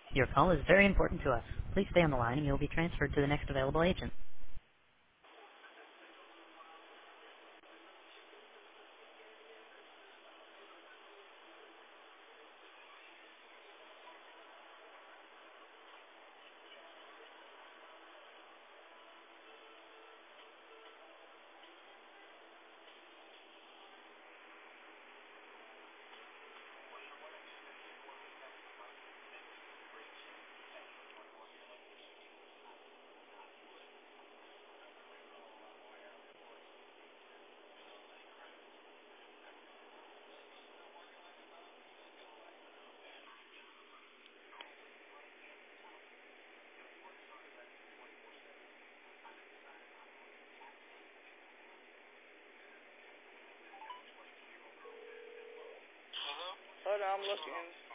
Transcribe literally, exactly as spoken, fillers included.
Your call is very important to us. Please stay on the line and you'll be transferred to the next available agent. Hold on, I'm looking.